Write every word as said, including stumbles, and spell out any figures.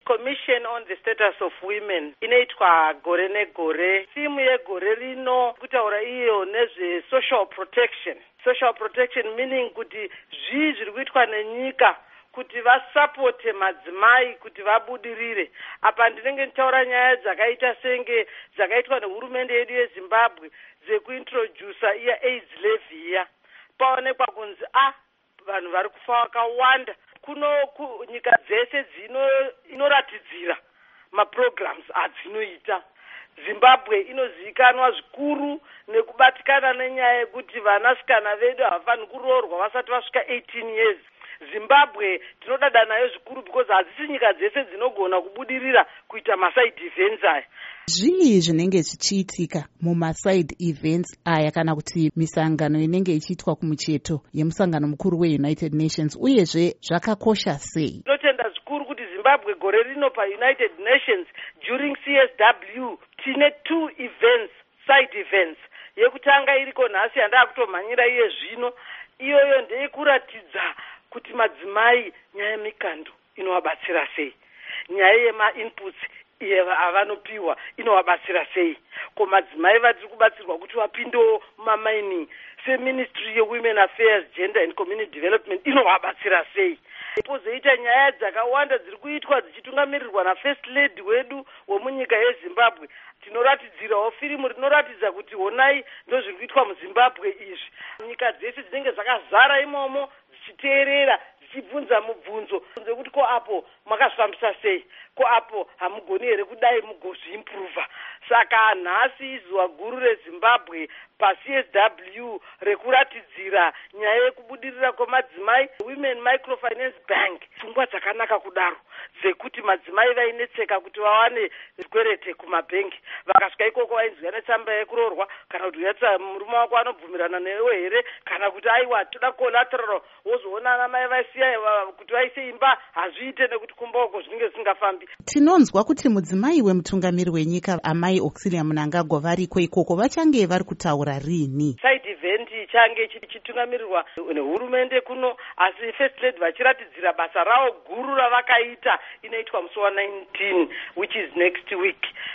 Commission on the Status of Women inoitwa gore negore. Thimu yegore rino kutaura iyo nezve social protection. Social protection meaning kuti zvii zviri kuitwa nenyika kuti vasapote madzimai kuti vabudirire. Apa ndinenge nditaura nyaya dzakaita senge dzakaitwa nehurumende yedu yeZimbabwe dzekuintrodusa iya AIDS levy iya. Paonekwa kunzi ah vanhu vari kufa vakawanda. Kuno ku, nyika dzese dzino inoratidzira maprograms adzinoita. Zimbabwe inozivikanwa zvikuru nekubatikana nenyaya yekuti vanasikana vedu havafani kuroorwa vasati vasvika eighteen years. Zimbabwe tinodada nayo zvikuru because hadzisi nyika dzese dzinogona kubudirira kuita maside events aya. Zvii zvinenge zvichiitika mumaside events aya kana kuti misangano inenge ichiitwa kumucheto yemusangano mukuru weUnited Nations, uyezve zvakakosha sei? Tinotenda zvikuru kuti Zimbabwe gore rino paUnited Nations during C S W tine two events, side events. Yekutanga iriko nhasi yandakutomhanyira iye zvino, iyoyo ndeyekuratidza kuti madzimai nyaya yemikando inowabatsira sei, nyaya yema-inputs avanopiwa inowabatsira sei, ko madzimai vatiri kubatsirwa kuti vapindewo mumamining seministry yewomen affairs, gender and community development inowabatsira sei. Pozoita nyaya dzakawanda dziri kuitwa dzichitungamirirwa nafirst lady wedu wemunyika yeZimbabwe. Tinoratidzirawo firimu rinoratidza kuti honai ndozviri kuitwa muZimbabwe izvi. Nyika dzese dzinenge dzakazara imomo dzichiteerera dzichibvunza mubvunzo kuti ko apo makazvifambisa sei, ko apo hamugoni here kudai mugozviimprova. Saka nhasi izuva guru reZimbabwe pa-C S W rekuratidzira nyaya yekubudirira kwemadzimai, Women Microfinance Bank, pfungwa dzakanaka kudaro dzekuti madzimai vainetseka kuti vawane zvikwerete kumabhengi, vakasvika ikoko vainzwa netsamba yekuroorwa kana kuti uyatsa murume wako anobvumirana newe here, kana kuti aiwa toda collateral, wozoona anamai vaisiya kuti vaise imba hazviite nekuti kumba uko zvinenge zvisingafambi. Tinonzwa kuti mudzimai wemutungamiri wenyika Amai Auxilia Mnangagwa variko ikoko, vachange vari kutaura rini? Side event change chitungamirirwa nehurumende kuno, asi first lady vachiratidzira basa ravo guru ravakaita inoitwa musi wa nineteen which is next week.